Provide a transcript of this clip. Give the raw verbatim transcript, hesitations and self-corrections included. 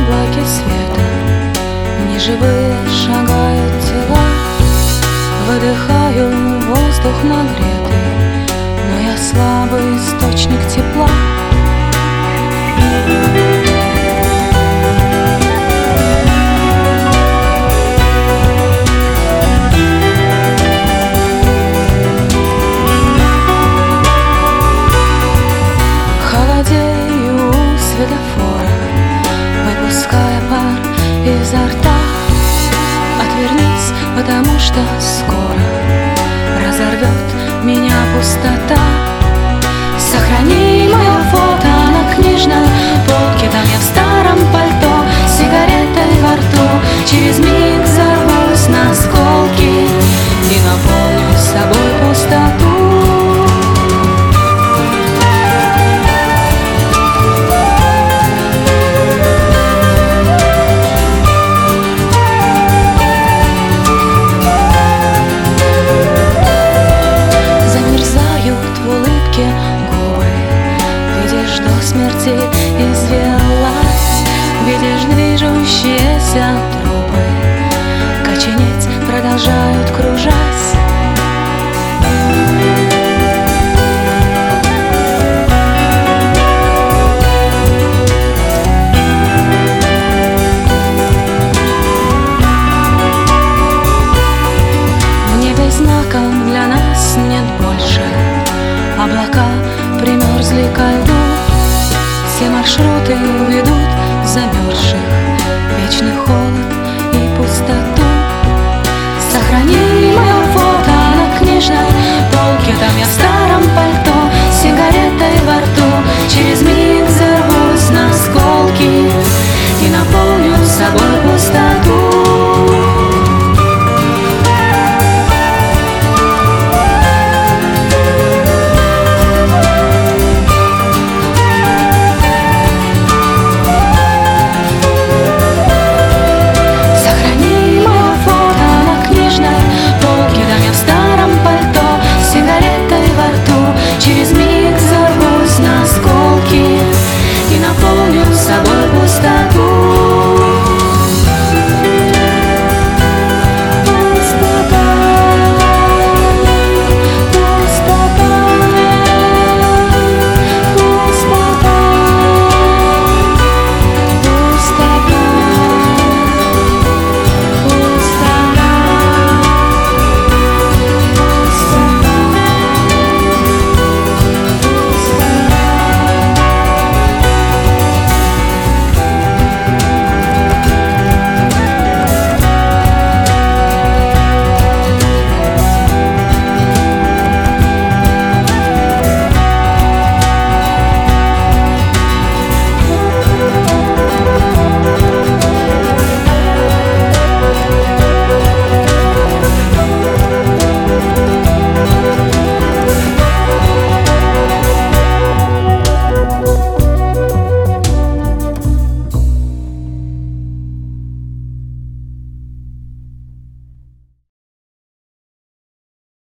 облаке света неживые шагают тела. Выдыхаю воздух нагретый, но я слабый источник тепла. Холодею у светофора, выпуская пар изо рта. Отвернись, потому что скоро разорвет меня пустота. Сохрани мое фото на книжной полке. Там я в старом пальто, с сигаретой во рту. Через миг взорвусь на осколки и наполню собой пустоту. Смерти извелась, видишь движущиеся трупы, коченеть продолжают кружась. В небе знаком для нас нет больше, облака примерзли ко льду. Все маршруты ведут замерзших, вечный холод и пустота.